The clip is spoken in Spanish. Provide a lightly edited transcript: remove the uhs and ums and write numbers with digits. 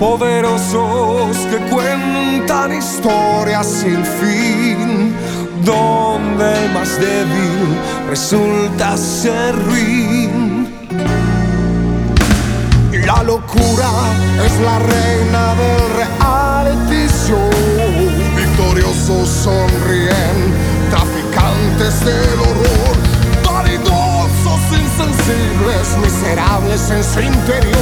poderosos que cuentan historias sin fin, donde el más débil resulta ser ruin. La locura es la reina del reality show. Victoriosos sonríen, traficantes del horror, vanidosos, insensibles, miserables en su interior.